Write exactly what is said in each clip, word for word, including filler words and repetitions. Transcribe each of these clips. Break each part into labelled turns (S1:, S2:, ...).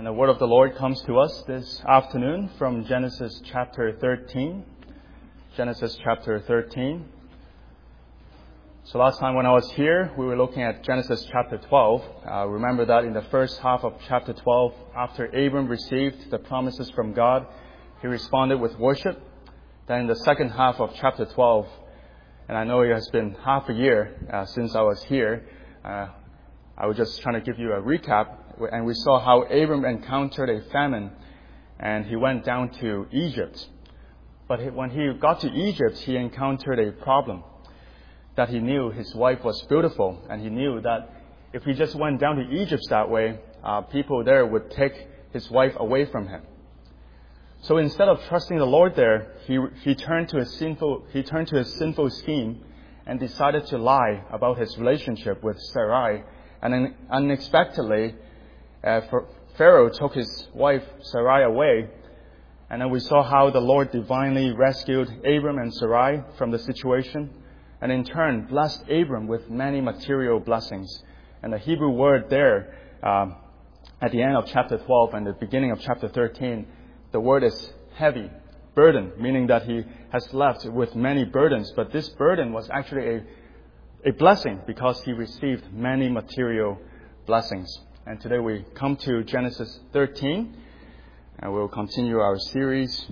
S1: And the word of the Lord comes to us this afternoon from Genesis chapter thirteen. Genesis chapter thirteen. So last time when I was here, we were looking at Genesis chapter twelve. Uh, remember that in the first half of chapter twelve, after Abram received the promises from God, he responded with worship. Then in the second half of chapter twelve, and I know it has been half a year uh, since I was here, uh, I was just trying to give you a recap. And we saw how Abram encountered a famine, and he went down to Egypt. But when he got to Egypt, he encountered a problem. That he knew his wife was beautiful, and he knew that if he just went down to Egypt that way, uh, people there would take his wife away from him. So instead of trusting the Lord there, he he turned to a sinful he turned to a sinful scheme and decided to lie about his relationship with Sarai. And then unexpectedly, uh, Pharaoh took his wife Sarai away. And then we saw how the Lord divinely rescued Abram and Sarai from the situation, and in turn blessed Abram with many material blessings. And the Hebrew word there, um, at the end of chapter twelve and the beginning of chapter thirteen, the word is heavy, burden, meaning that he has left with many burdens. But this burden was actually a, a blessing because he received many material blessings. And today we come to Genesis thirteen, and we'll continue our series.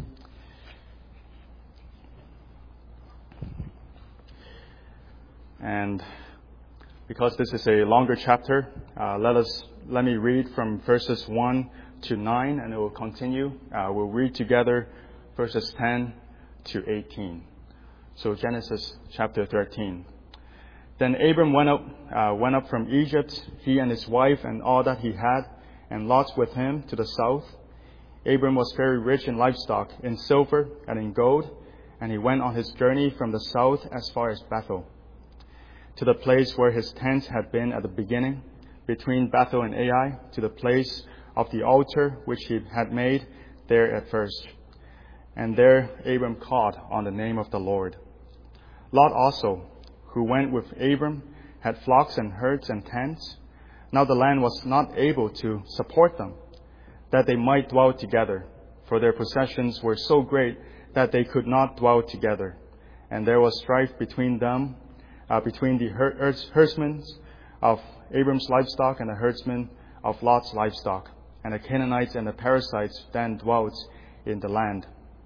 S1: And because this is a longer chapter, uh, let us let me read from verses one to nine, and it will continue. Uh, we'll read together verses ten to eighteen. So Genesis chapter thirteen. Then Abram went up, uh, went up from Egypt, he and his wife and all that he had, and Lot with him to the south. Abram was very rich in livestock, in silver and in gold, and he went on his journey from the south as far as Bethel, to the place where his tent had been at the beginning, between Bethel and Ai, to the place of the altar which he had made there at first. And there Abram called on the name of the Lord. Lot also, who went with Abram, had flocks and herds and tents. Now the land was not able to support them, that they might dwell together, for their possessions were so great that they could not dwell together. And there was strife between them, uh, between the her- herdsmen of Abram's livestock and the herdsmen of Lot's livestock. And the Canaanites and the Perizzites then dwelt in the land.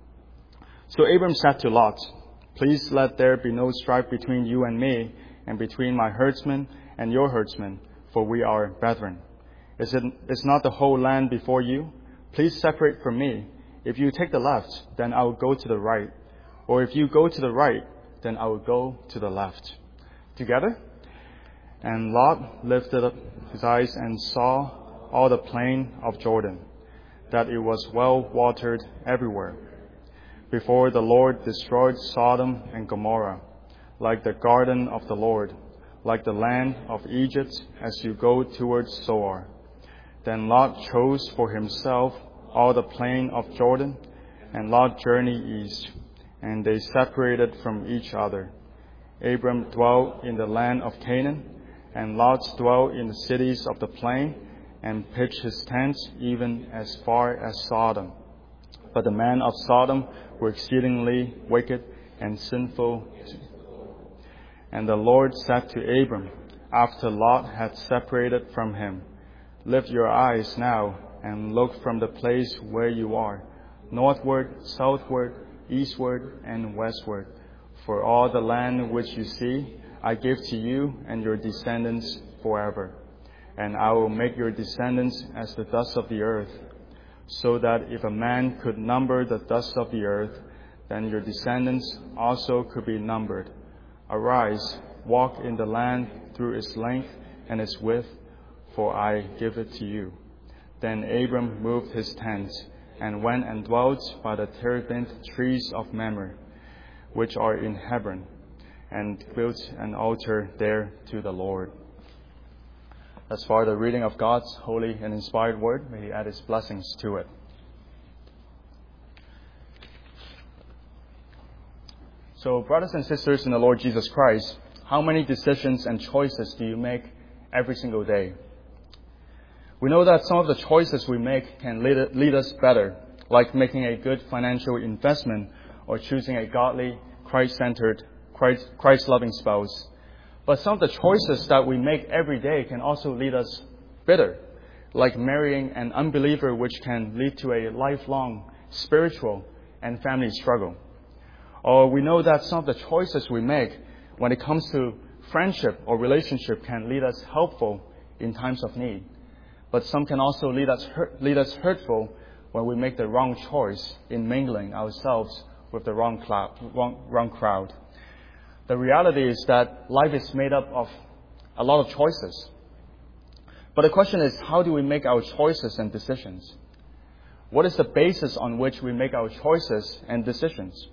S1: So Abram said to Lot, "Please let there be no strife between you and me, and between my herdsmen and your herdsmen, for we are brethren. Is it is not the whole land before you? Please separate from me. If you take the left, then I will go to the right. Or if you go to the right, then I will go to the left." Together? And Lot lifted up his eyes and saw all the plain of Jordan, that it was well watered everywhere, before the Lord destroyed Sodom and Gomorrah, like the garden of the Lord, like the land of Egypt as you go towards Zoar. Then Lot chose for himself all the plain of Jordan, and Lot journeyed east, and they separated from each other. Abram dwelt in the land of Canaan, and Lot dwelt in the cities of the plain, and pitched his tents even as far as Sodom. But the men of Sodom were exceedingly wicked and sinful. And the Lord said to Abram, after Lot had separated from him, "Lift your eyes now and look from the place where you are, northward, southward, eastward, and westward. For all the land which you see, I give to you and your descendants forever. And I will make your descendants as the dust of the earth, so that if a man could number the dust of the earth, then your descendants also could be numbered. Arise, walk in the land through its length and its width, for I give it to you." Then Abram moved his tent and went and dwelt by the terebinth trees of Mamre, which are in Hebron, and built an altar there to the Lord. As far the reading of God's holy and inspired word, may He add His blessings to it. So, brothers and sisters in the Lord Jesus Christ, how many decisions and choices do you make every single day? We know that some of the choices we make can lead, lead us better, like making a good financial investment or choosing a godly, Christ-centered, Christ, Christ-loving spouse. But some of the choices that we make every day can also lead us bitter, like marrying an unbeliever, which can lead to a lifelong spiritual and family struggle. Or we know that some of the choices we make when it comes to friendship or relationship can lead us helpful in times of need. But some can also lead us hurt, lead us hurtful when we make the wrong choice in mingling ourselves with the wrong, cloud, wrong, wrong crowd. The reality is that life is made up of a lot of choices. But the question is, how do we make our choices and decisions? What is the basis on which we make our choices and decisions?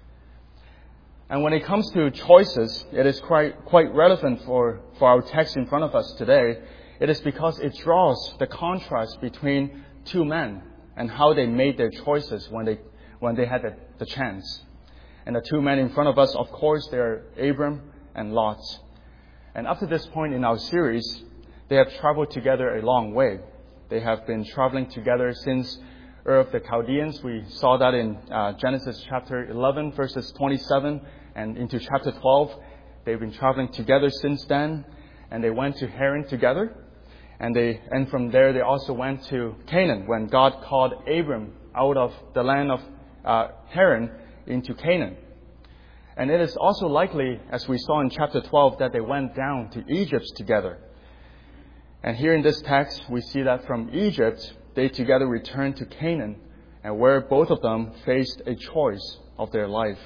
S1: And when it comes to choices, it is quite, quite relevant for, for our text in front of us today. It is because it draws the contrast between two men and how they made their choices when they, when they had the, the chance. And the two men in front of us, of course, they are Abram and Lot. And up to this point in our series, they have traveled together a long way. They have been traveling together since Ur of the Chaldeans. We saw that in uh, Genesis chapter eleven, verses twenty-seven, and into chapter twelve. They've been traveling together since then, and they went to Haran together. And they, and from there, they also went to Canaan when God called Abram out of the land of uh, Haran into Canaan. And it is also likely, as we saw in chapter twelve, that they went down to Egypt together. And here in this text, we see that from Egypt, they together returned to Canaan, and where both of them faced a choice of their life.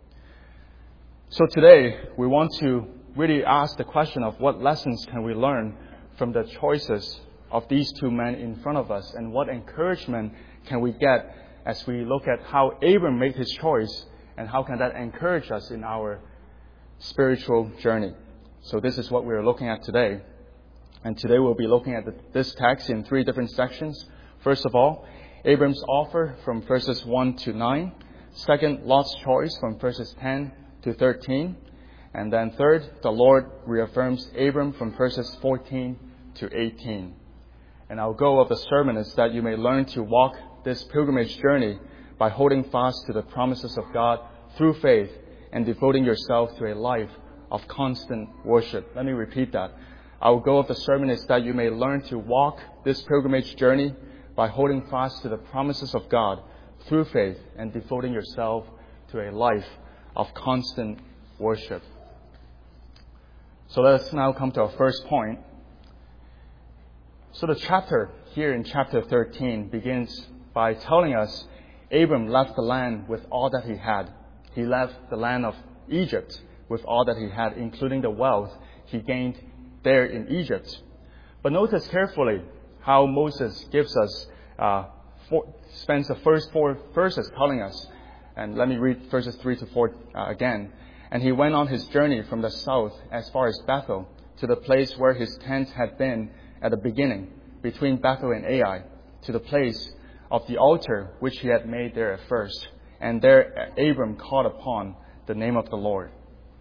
S1: So today, we want to really ask the question of what lessons can we learn from the choices of these two men in front of us, and what encouragement can we get as we look at how Abram made his choice, and how can that encourage us in our spiritual journey. So this is what we're looking at today. And today we'll be looking at the, this text in three different sections. First of all, Abram's offer from verses one to nine. Second, Lot's choice from verses ten to thirteen. And then third, the Lord reaffirms Abram from verses fourteen to eighteen. And our goal of the sermon is that you may learn to walk this pilgrimage journey by holding fast to the promises of God through faith and devoting yourself to a life of constant worship. Let me repeat that. Our goal of the sermon is that you may learn to walk this pilgrimage journey by holding fast to the promises of God through faith and devoting yourself to a life of constant worship. So let us now come to our first point. So the chapter here in chapter thirteen begins by telling us Abram left the land with all that he had. He left the land of Egypt with all that he had, including the wealth he gained there in Egypt. But notice carefully how Moses gives us, uh, four, spends the first four verses telling us. And let me read verses three to four uh, again. And he went on his journey from the south as far as Bethel, to the place where his tent had been at the beginning, between Bethel and Ai, to the place of the altar which he had made there at first. And there Abram called upon the name of the Lord.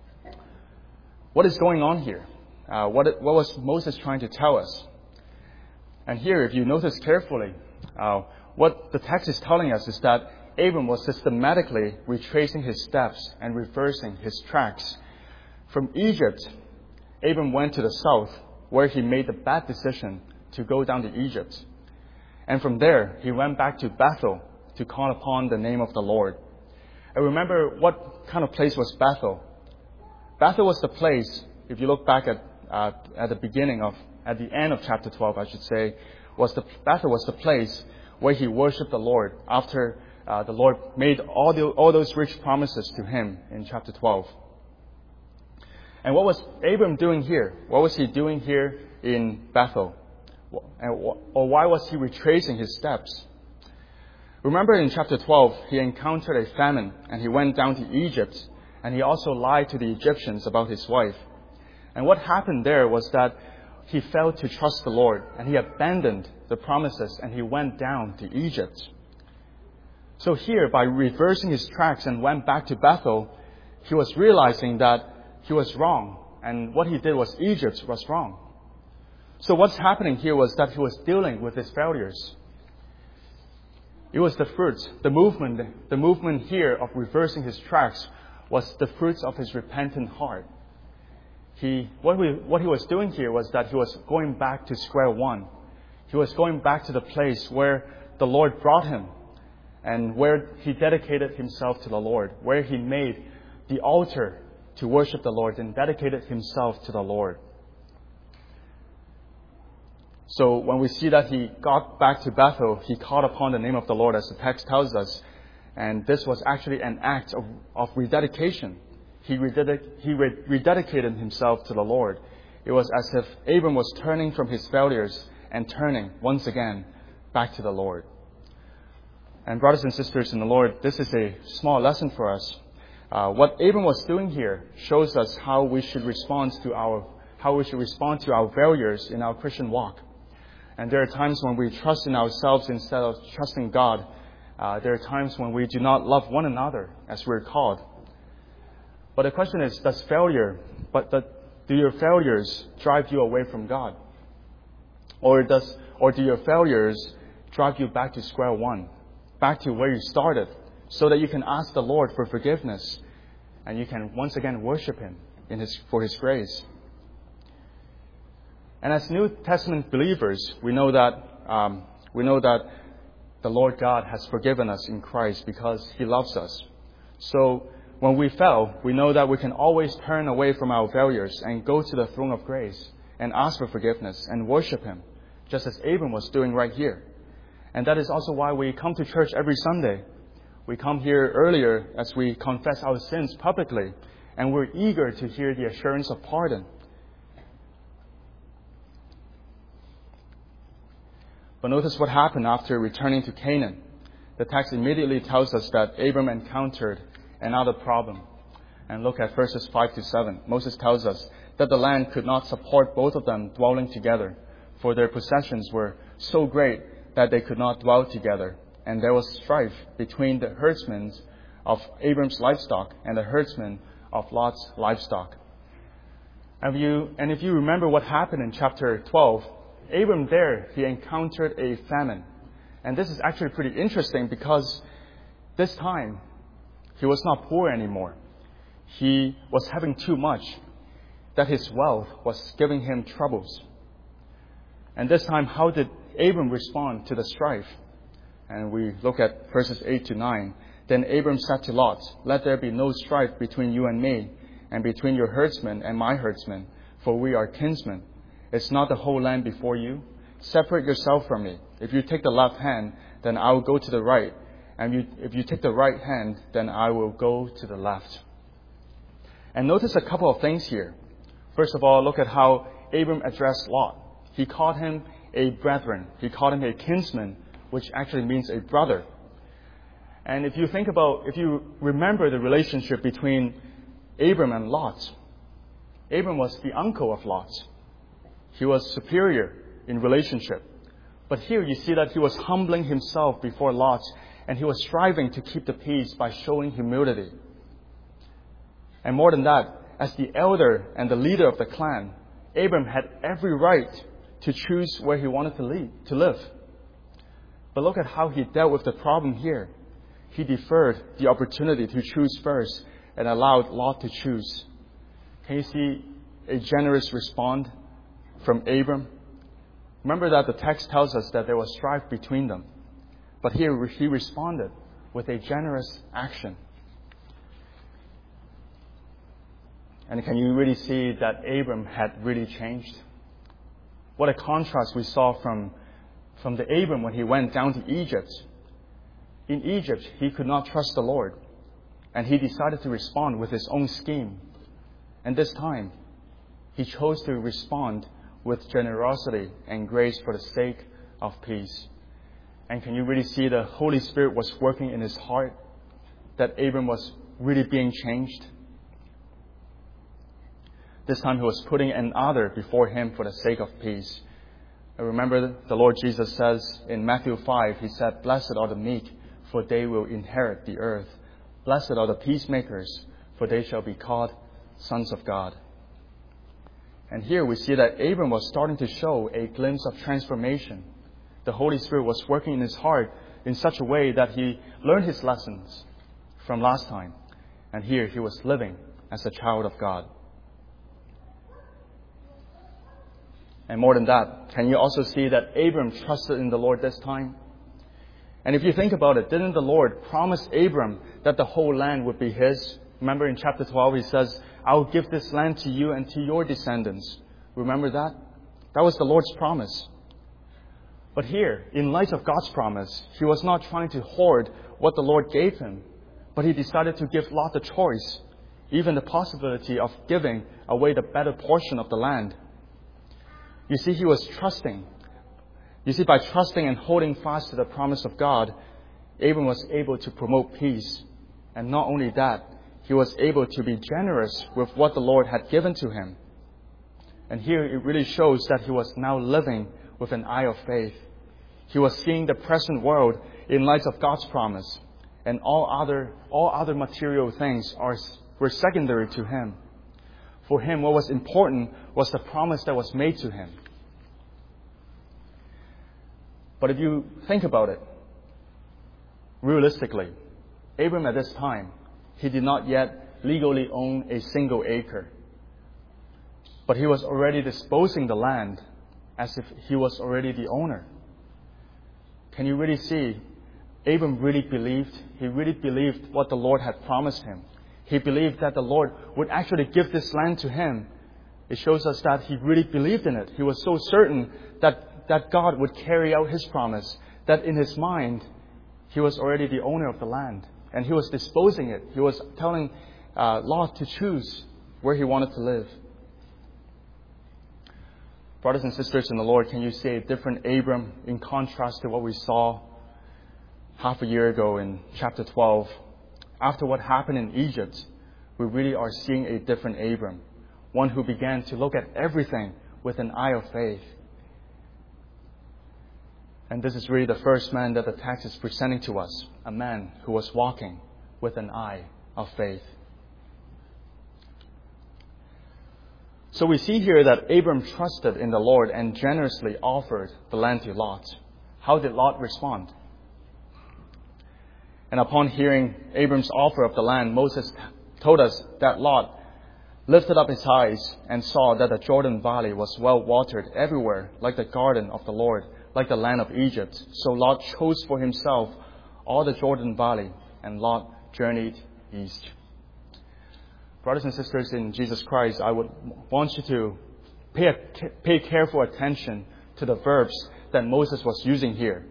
S1: What is going on here? Uh, what, what was Moses trying to tell us? And here, if you notice carefully, uh, what the text is telling us is that Abram was systematically retracing his steps and reversing his tracks. From Egypt, Abram went to the south, where he made the bad decision to go down to Egypt. And from there, he went back to Bethel to call upon the name of the Lord. And remember, what kind of place was Bethel? Bethel was the place, if you look back at uh, at the beginning of, at the end of chapter twelve, I should say, was the Bethel was the place where he worshipped the Lord after uh, the Lord made all the all those rich promises to him in chapter twelve. And what was Abram doing here? What was he doing here in Bethel? And, or why was he retracing his steps? Remember in chapter twelve, he encountered a famine and he went down to Egypt, and he also lied to the Egyptians about his wife. And what happened there was that he failed to trust the Lord, and he abandoned the promises, and he went down to Egypt. So here, by reversing his tracks and went back to Bethel, he was realizing that he was wrong, and what he did was Egypt was wrong. So what's happening here was that he was dealing with his failures. It was the fruits, the movement, the movement here of reversing his tracks was the fruits of his repentant heart. He, what, we, what he was doing here was that he was going back to square one. He was going back to the place where the Lord brought him and where he dedicated himself to the Lord, where he made the altar to worship the Lord and dedicated himself to the Lord. So when we see that he got back to Bethel, he called upon the name of the Lord, as the text tells us. And this was actually an act of, of rededication. He, rededic- he re- rededicated himself to the Lord. It was as if Abram was turning from his failures and turning once again back to the Lord. And brothers and sisters in the Lord, this is a small lesson for us. Uh, what Abram was doing here shows us how we should respond to our how we should respond to our failures in our Christian walk. And there are times when we trust in ourselves instead of trusting God. Uh, there are times when we do not love one another as we're called. But the question is, does failure, but the, do your failures drive you away from God? Or does, or do your failures drive you back to square one, back to where you started, so that you can ask the Lord for forgiveness and you can once again worship Him in His, for His grace? And as New Testament believers, we know that um, we know that the Lord God has forgiven us in Christ because He loves us. So when we fail, we know that we can always turn away from our failures and go to the throne of grace and ask for forgiveness and worship Him, just as Abram was doing right here. And that is also why we come to church every Sunday. We come here earlier as we confess our sins publicly, and we're eager to hear the assurance of pardon. But notice what happened after returning to Canaan. The text immediately tells us that Abram encountered another problem. And look at verses five to seven. Moses tells us that the land could not support both of them dwelling together, for their possessions were so great that they could not dwell together. And there was strife between the herdsmen of Abram's livestock and the herdsmen of Lot's livestock. And, you, and if you remember what happened in chapter twelve, Abram there, he encountered a famine. And this is actually pretty interesting because this time, he was not poor anymore. He was having too much, that his wealth was giving him troubles. And this time, how did Abram respond to the strife? And we look at verses eight to nine. Then Abram said to Lot, "Let there be no strife between you and me, and between your herdsmen and my herdsmen, for we are kinsmen. Is not the whole land before you? Separate yourself from me. If you take the left hand, then I will go to the right. And you, if you take the right hand, then I will go to the left." And notice a couple of things here. First of all, look at how Abram addressed Lot. He called him a brethren. He called him a kinsman, which actually means a brother. And if you think about, if you remember the relationship between Abram and Lot, Abram was the uncle of Lot. He was superior in relationship. But here you see that he was humbling himself before Lot, and he was striving to keep the peace by showing humility. And more than that, as the elder and the leader of the clan, Abram had every right to choose where he wanted to, lead, to live. But look at how he dealt with the problem here. He deferred the opportunity to choose first and allowed Lot to choose. Can you see a generous response from Abram? Remember that the text tells us that there was strife between them. But here he responded with a generous action. And can you really see that Abram had really changed? What a contrast we saw from, from the Abram when he went down to Egypt. In Egypt, he could not trust the Lord. And he decided to respond with his own scheme. And this time, he chose to respond with generosity and grace for the sake of peace. And can you really see the Holy Spirit was working in his heart? That Abram was really being changed? This time he was putting another before him for the sake of peace. And remember the Lord Jesus says in Matthew five, He said, "Blessed are the meek, for they will inherit the earth. Blessed are the peacemakers, for they shall be called sons of God." And here we see that Abram was starting to show a glimpse of transformation. The Holy Spirit was working in his heart in such a way that he learned his lessons from last time. And here he was living as a child of God. And more than that, can you also see that Abram trusted in the Lord this time? And if you think about it, didn't the Lord promise Abram that the whole land would be his? Remember in chapter twelve, he says, I will give this land to you and to your descendants. Remember that? That was the Lord's promise. But here, in light of God's promise, he was not trying to hoard what the Lord gave him, but he decided to give Lot the choice, even the possibility of giving away the better portion of the land. You see, he was trusting. You see, by trusting and holding fast to the promise of God, Abram was able to promote peace. And not only that, he was able to be generous with what the Lord had given to him. And here it really shows that he was now living with an eye of faith. He was seeing the present world in light of God's promise. And all other, all other material things are, were secondary to him. For him, what was important was the promise that was made to him. But if you think about it, realistically, Abram at this time, he did not yet legally own a single acre. But he was already disposing the land as if he was already the owner. Can you really see? Abram really believed, he really believed what the Lord had promised him. He believed that the Lord would actually give this land to him. It shows us that he really believed in it. He was so certain that, that God would carry out his promise, that in his mind, he was already the owner of the land. And he was disposing it. He was telling uh, Lot to choose where he wanted to live. Brothers and sisters in the Lord, can you see a different Abram in contrast to what we saw half a year ago in chapter twelve? After what happened in Egypt, we really are seeing a different Abram. One who began to look at everything with an eye of faith. And this is really the first man that the text is presenting to us. A man who was walking with an eye of faith. So we see here that Abram trusted in the Lord and generously offered the land to Lot. How did Lot respond? And upon hearing Abram's offer of the land, Moses told us that Lot lifted up his eyes and saw that the Jordan Valley was well watered everywhere, like the garden of the Lord, like the land of Egypt. So Lot chose for himself all the Jordan Valley, and Lot journeyed east. Brothers and sisters in Jesus Christ, I would want you to pay, pay careful attention to the verbs that Moses was using here.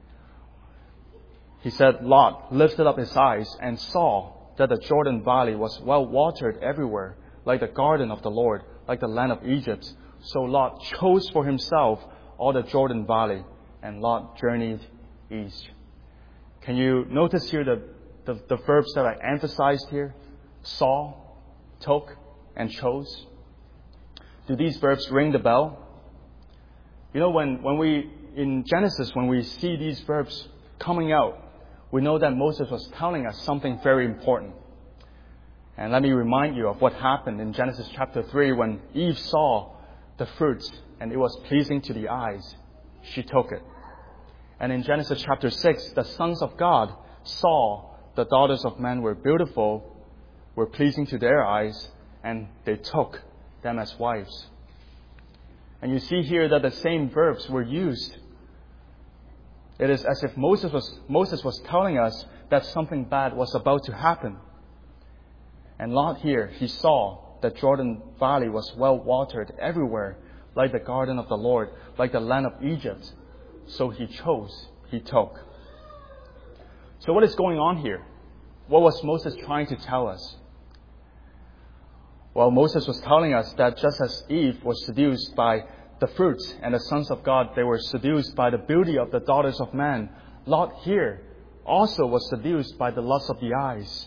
S1: He said, Lot lifted up his eyes and saw that the Jordan Valley was well watered everywhere, like the garden of the Lord, like the land of Egypt. So Lot chose for himself all the Jordan Valley, and Lot journeyed east. Can you notice here the, the, the verbs that I emphasized here? Saw, took, and chose. Do these verbs ring the bell? You know, when, when we, in Genesis, when we see these verbs coming out, we know that Moses was telling us something very important. And let me remind you of what happened in Genesis chapter three when Eve saw the fruits and it was pleasing to the eyes. She took it. And in Genesis chapter six, the sons of God saw the daughters of men were beautiful, were pleasing to their eyes, and they took them as wives. And you see here that the same verbs were used. It is as if Moses was, Moses was telling us that something bad was about to happen. And Lot here, he saw that Jordan Valley was well watered everywhere, like the garden of the Lord, like the land of Egypt. So he chose, he took. So what is going on here? What was Moses trying to tell us? Well, Moses was telling us that just as Eve was seduced by the fruits and the sons of God, they were seduced by the beauty of the daughters of man. Lot here also was seduced by the lust of the eyes.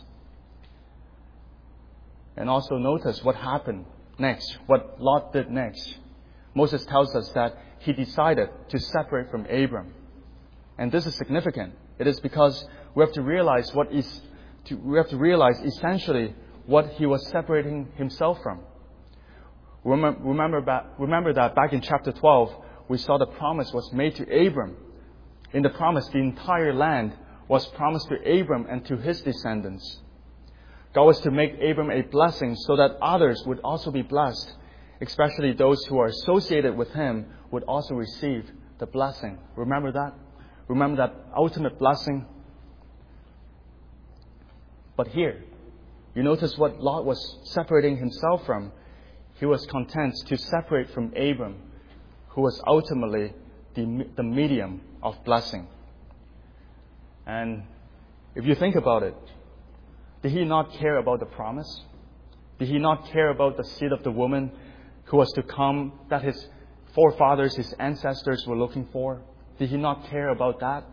S1: And also notice what happened next, what Lot did next. Moses tells us that he decided to separate from Abram. And this is significant. It is because we have to realize what is, to, we have to realize essentially what he was separating himself from. Remember, remember, back, remember that back in chapter twelve, we saw the promise was made to Abram. In the promise, the entire land was promised to Abram and to his descendants. God was to make Abram a blessing so that others would also be blessed, especially those who are associated with him would also receive the blessing. Remember that? Remember that ultimate blessing? But here, you notice what Lot was separating himself from. He was content to separate from Abram, who was ultimately the, the medium of blessing. And if you think about it, did he not care about the promise? Did he not care about the seed of the woman who was to come, that his forefathers, his ancestors were looking for? Did he not care about that?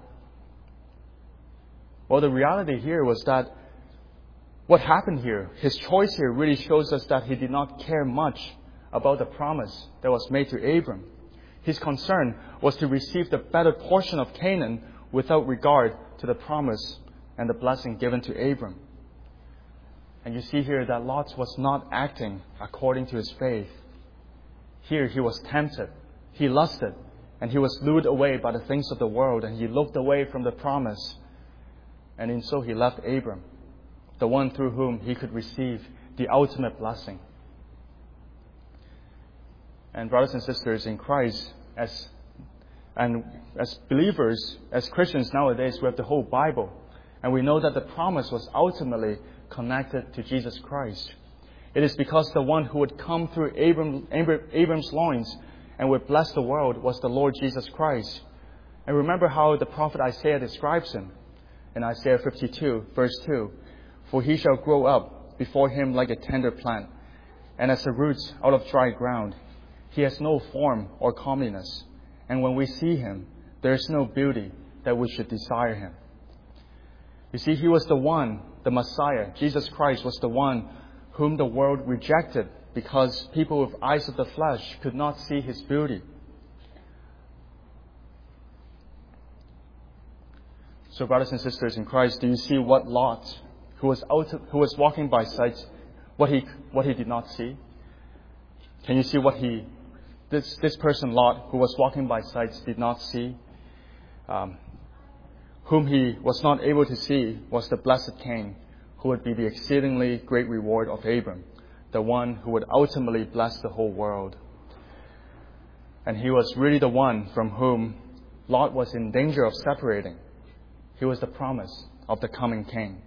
S1: Well, the reality here was that what happened here, his choice here really shows us that he did not care much about the promise that was made to Abram. His concern was to receive the better portion of Canaan without regard to the promise and the blessing given to Abram. And you see here that Lot was not acting according to his faith. Here he was tempted, he lusted, and he was lured away by the things of the world, and he looked away from the promise. And in so he left Abram, the one through whom he could receive the ultimate blessing. And brothers and sisters in Christ, as and as believers, as Christians nowadays, we have the whole Bible. And we know that the promise was ultimately connected to Jesus Christ. It is because the one who would come through Abram, Abram's loins and would bless the world was the Lord Jesus Christ. And remember how the prophet Isaiah describes him in Isaiah fifty-two, verse two. For he shall grow up before him like a tender plant, and as the roots out of dry ground. He has no form or comeliness, and when we see him, there is no beauty that we should desire him. You see, he was the one, the Messiah, Jesus Christ was the one whom the world rejected because people with eyes of the flesh could not see his beauty. So, brothers and sisters in Christ, do you see what Lot, who was out, who was walking by sight, what he what he did not see? Can you see what he this this person Lot, who was walking by sight, did not see? Um, whom he was not able to see was the blessed King, who would be the exceedingly great reward of Abram, the one who would ultimately bless the whole world. And he was really the one from whom Lot was in danger of separating. He was the promise of the coming King.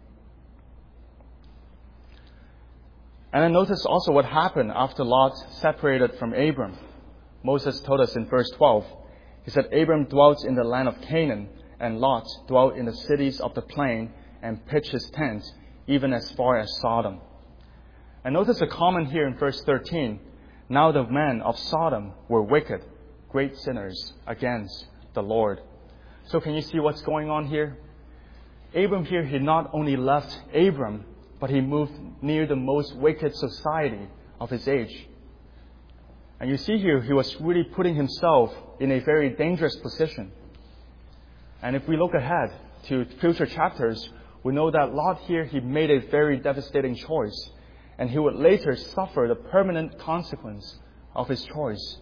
S1: And then notice also what happened after Lot separated from Abram. Moses told us in verse twelve, he said, Abram dwelt in the land of Canaan, and Lot dwelt in the cities of the plain and pitched his tent, even as far as Sodom. And notice a comment here in verse thirteen. Now the men of Sodom were wicked, great sinners against the Lord. So can you see what's going on here? Abram here, he not only left Abram, but he moved near the most wicked society of his age. And you see here, he was really putting himself in a very dangerous position. And if we look ahead to future chapters, we know that Lot here, he made a very devastating choice. And he would later suffer the permanent consequence of his choice.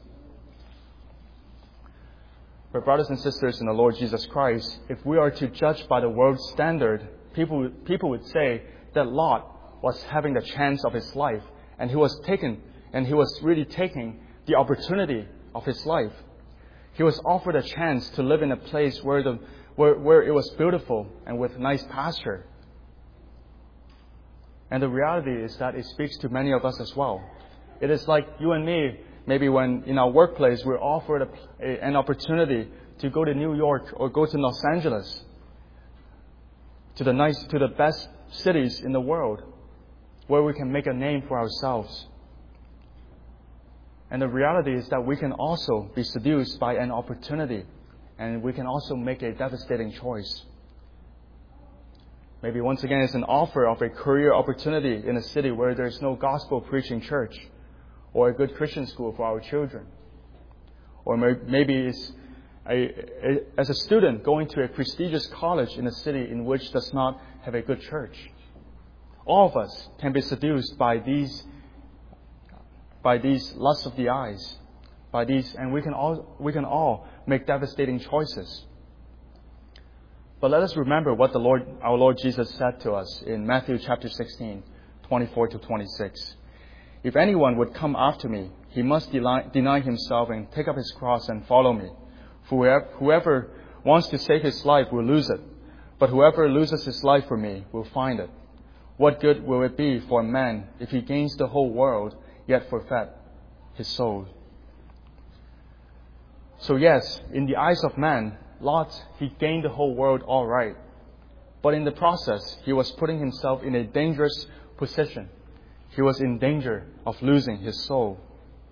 S1: But brothers and sisters in the Lord Jesus Christ, if we are to judge by the world's standard, people, people would say that Lot was having the chance of his life, and he was taken, and he was really taking the opportunity of his life. He was offered a chance to live in a place where the where, where it was beautiful and with nice pasture. And the reality is that it speaks to many of us as well. It is like you and me, maybe when in our workplace we're offered a, a, an opportunity to go to New York or go to Los Angeles, to the nice, to the best cities in the world, where we can make a name for ourselves. And the reality is that we can also be seduced by an opportunity, and we can also make a devastating choice. Maybe once again it's an offer of a career opportunity in a city where there's no gospel preaching church or a good Christian school for our children. Or maybe it's a, a, as a student going to a prestigious college in a city in which does not have a good church. All of us can be seduced by these by these lusts of the eyes, by these, and we can all we can all make devastating choices. But let us remember what the Lord, our Lord Jesus said to us in Matthew chapter sixteen, twenty-four to twenty-six. If anyone would come after me, he must deny himself and take up his cross and follow me. For whoever wants to save his life will lose it, but whoever loses his life for me will find it. What good will it be for a man if he gains the whole world, yet forfeit his soul? So yes, in the eyes of man, Lot, he gained the whole world all right. But in the process, he was putting himself in a dangerous position. He was in danger of losing his soul.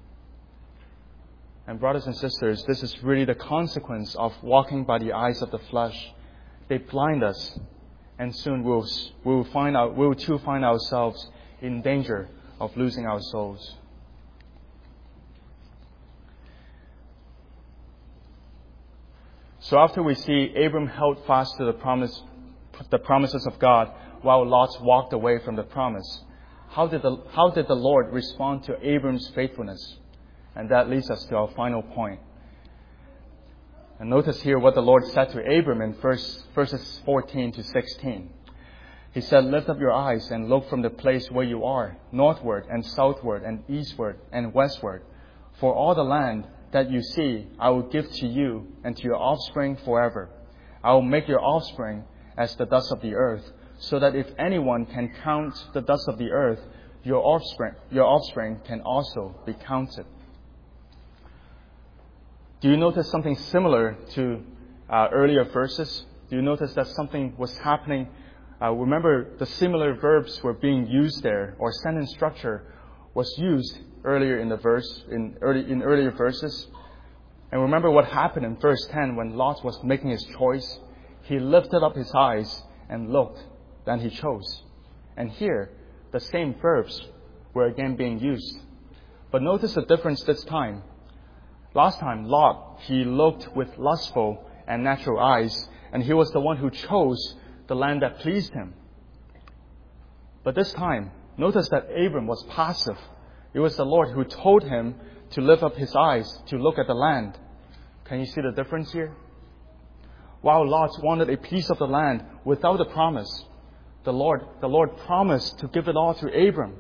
S1: And brothers and sisters, this is really the consequence of walking by the eyes of the flesh. They blind us, and soon we'll, we'll, find out, we'll too find ourselves in danger of losing our souls. So after we see Abram held fast to the promise, the promises of God, while Lot walked away from the promise, how did the, how did the Lord respond to Abram's faithfulness? And that leads us to our final point. And notice here what the Lord said to Abram in verse, verses fourteen to sixteen. He said, "Lift up your eyes and look from the place where you are, northward and southward and eastward and westward. For all the land that you see, I will give to you and to your offspring forever. I will make your offspring as the dust of the earth, so that if anyone can count the dust of the earth, your offspring, your offspring can also be counted." Do you notice something similar to uh, earlier verses? Do you notice that something was happening? Uh, remember, the similar verbs were being used there, or sentence structure was used earlier in the verse, in early in earlier verses. And remember what happened in verse ten when Lot was making his choice. He lifted up his eyes and looked, then he chose. And here, the same verbs were again being used. But notice the difference this time. Last time, Lot, he looked with lustful and natural eyes, and he was the one who chose the land that pleased him. But this time, notice that Abram was passive. It was the Lord who told him to lift up his eyes to look at the land. Can you see the difference here? While Lot wanted a piece of the land without a promise, the Lord, the Lord promised to give it all to Abram.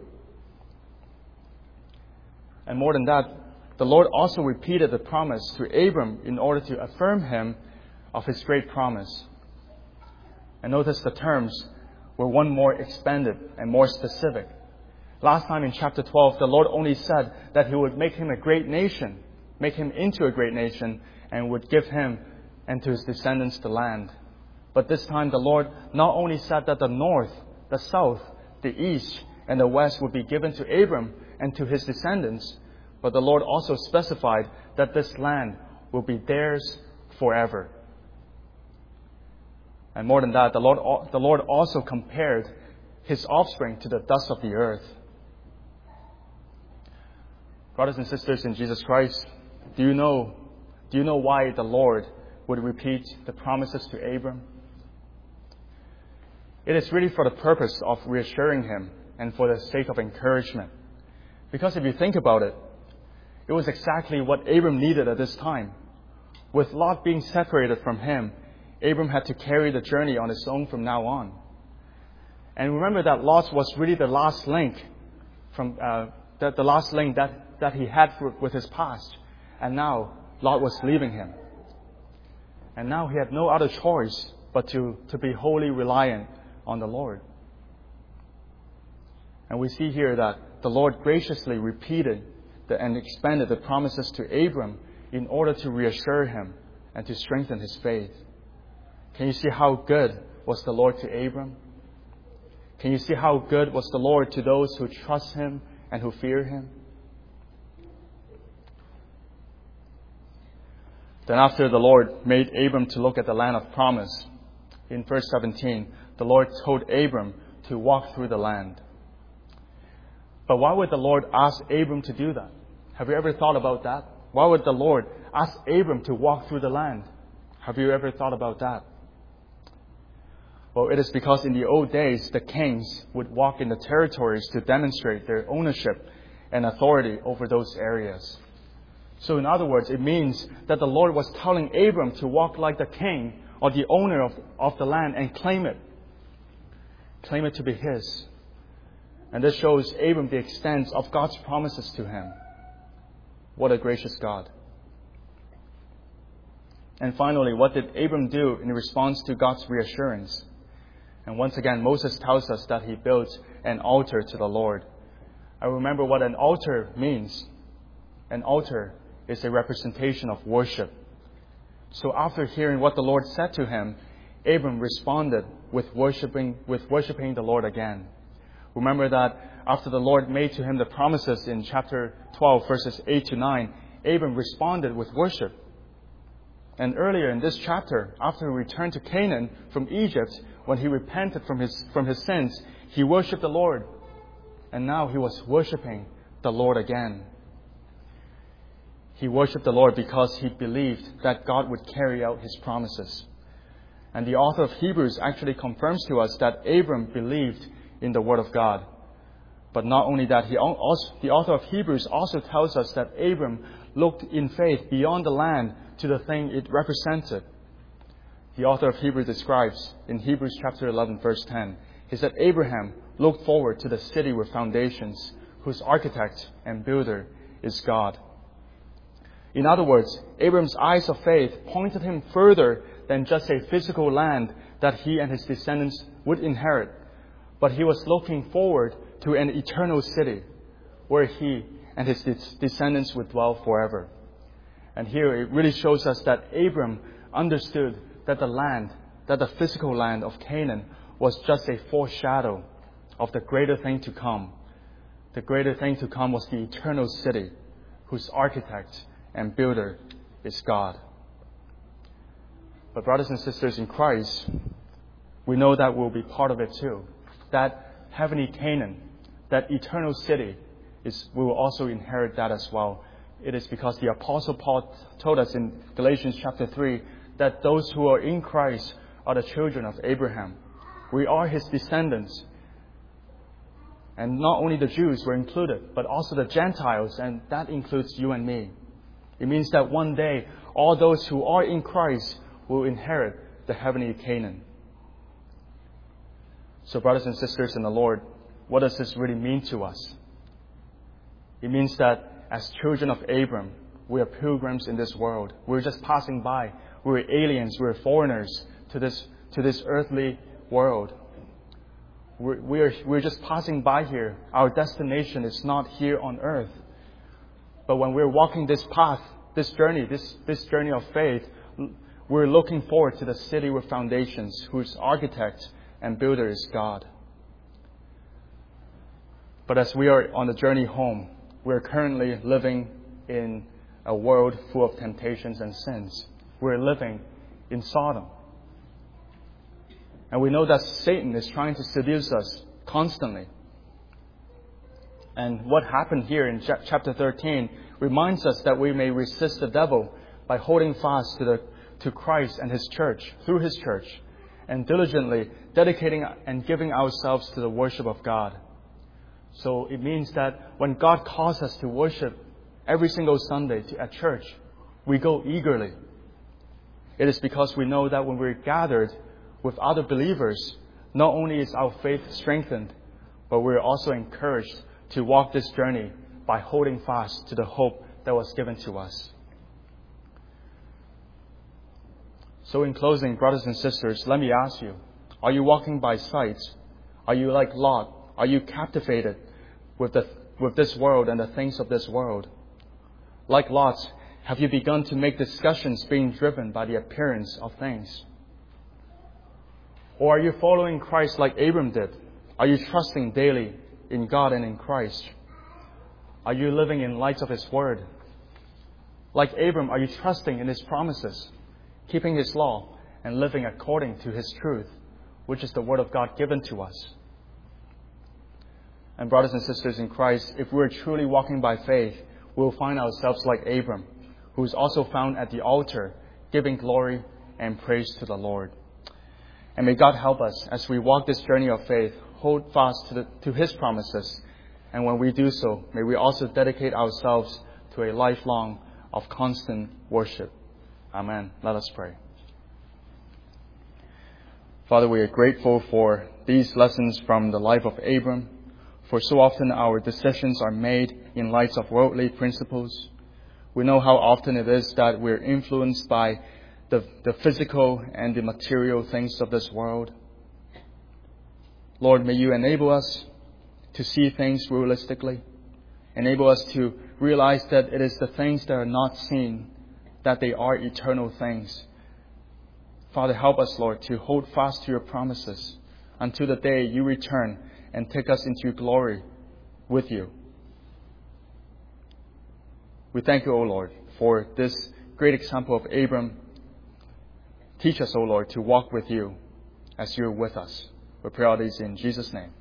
S1: And more than that, the Lord also repeated the promise to Abram in order to affirm him of his great promise. And notice the terms were one more expanded and more specific. Last time in chapter twelve, the Lord only said that He would make him a great nation, make him into a great nation, and would give him and to his descendants the land. But this time the Lord not only said that the north, the south, the east, and the west would be given to Abram and to his descendants, but the Lord also specified that this land will be theirs forever. And more than that, the Lord, the Lord also compared His offspring to the dust of the earth. Brothers and sisters in Jesus Christ, do you know, do you know why the Lord would repeat the promises to Abram? It is really for the purpose of reassuring him and for the sake of encouragement. Because if you think about it, it was exactly what Abram needed at this time. With Lot being separated from him, Abram had to carry the journey on his own from now on. And remember that Lot was really the last link from uh, the, the last link that, that he had with his past. And now Lot was leaving him. And now he had no other choice but to, to be wholly reliant on the Lord. And we see here that the Lord graciously repeated the, and expanded the promises to Abram in order to reassure him and to strengthen his faith. Can you see how good was the Lord to Abram? Can you see how good was the Lord to those who trust Him and who fear Him? Then after the Lord made Abram to look at the land of promise, in verse seventeen, the Lord told Abram to walk through the land. But why would the Lord ask Abram to do that? Have you ever thought about that? Why would the Lord ask Abram to walk through the land? Have you ever thought about that? Well, it is because in the old days, the kings would walk in the territories to demonstrate their ownership and authority over those areas. So in other words, it means that the Lord was telling Abram to walk like the king or the owner of, of the land and claim it. Claim it to be his. And this shows Abram the extent of God's promises to him. What a gracious God. And finally, what did Abram do in response to God's reassurance? And once again, Moses tells us that he built an altar to the Lord. I remember what an altar means. An altar is a representation of worship. So after hearing what the Lord said to him, Abram responded with worshiping, with worshiping the Lord again. Remember that after the Lord made to him the promises in chapter twelve, verses eight to nine, Abram responded with worship. And earlier in this chapter, after he returned to Canaan from Egypt, when he repented from his, from his sins, he worshipped the Lord. And now he was worshiping the Lord again. He worshipped the Lord because he believed that God would carry out his promises. And the author of Hebrews actually confirms to us that Abram believed in the Word of God. But not only that, he also, the author of Hebrews also tells us that Abram looked in faith beyond the land to the thing it represented. The author of Hebrews describes in Hebrews chapter eleven, verse ten, he said, Abraham looked forward to the city with foundations, whose architect and builder is God. In other words, Abram's eyes of faith pointed him further than just a physical land that he and his descendants would inherit. But he was looking forward to an eternal city where he and his descendants would dwell forever. And here it really shows us that Abram understood that the land, that the physical land of Canaan was just a foreshadow of the greater thing to come. The greater thing to come was the eternal city, whose architect and builder is God. But brothers and sisters in Christ, we know that we'll be part of it too. That heavenly Canaan, that eternal city, is we will also inherit that as well. It is because the Apostle Paul told us in Galatians chapter three that those who are in Christ are the children of Abraham. We are his descendants. And not only the Jews were included, but also the Gentiles, and that includes you and me. It means that one day, all those who are in Christ will inherit the heavenly Canaan. So brothers and sisters in the Lord, what does this really mean to us? It means that as children of Abram, we are pilgrims in this world. We're just passing by. We're aliens. We're foreigners to this, to this earthly world. We're, we're, we're just passing by here. Our destination is not here on earth. But when we're walking this path, this journey, this, this journey of faith, we're looking forward to the city with foundations, whose architect and builder is God. But as we are on the journey home, we're currently living in a world full of temptations and sins. We're living in Sodom. And we know that Satan is trying to seduce us constantly. And what happened here in chapter thirteen reminds us that we may resist the devil by holding fast to the to Christ and His church, through His church, and diligently dedicating and giving ourselves to the worship of God. So it means that when God calls us to worship every single Sunday to, at church, we go eagerly. It is because we know that when we're gathered with other believers, not only is our faith strengthened, but we're also encouraged to walk this journey by holding fast to the hope that was given to us. So in closing, brothers and sisters, let me ask you, are you walking by sight? Are you like Lot? Are you captivated with the with this world and the things of this world? Like Lot, have you begun to make discussions being driven by the appearance of things? Or are you following Christ like Abram did? Are you trusting daily in God and in Christ? Are you living in light of His Word? Like Abram, are you trusting in His promises, keeping His law, and living according to His truth, which is the Word of God given to us? And brothers and sisters in Christ, if we're truly walking by faith, we'll find ourselves like Abram, who is also found at the altar, giving glory and praise to the Lord. And may God help us as we walk this journey of faith, hold fast to, the, to His promises, And when we do so, may we also dedicate ourselves to a lifelong of constant worship. Amen. Let us pray. Father, we are grateful for these lessons from the life of Abram, for so often our decisions are made in light of worldly principles. We know how often it is that we're influenced by the, the physical and the material things of this world. Lord, may you enable us to see things realistically. Enable us to realize that it is the things that are not seen, that they are eternal things. Father, help us, Lord, to hold fast to your promises until the day you return and take us into glory with you. We thank you, O Lord, for this great example of Abram. Teach us, O Lord, to walk with you as you're with us. We pray all these in Jesus' name.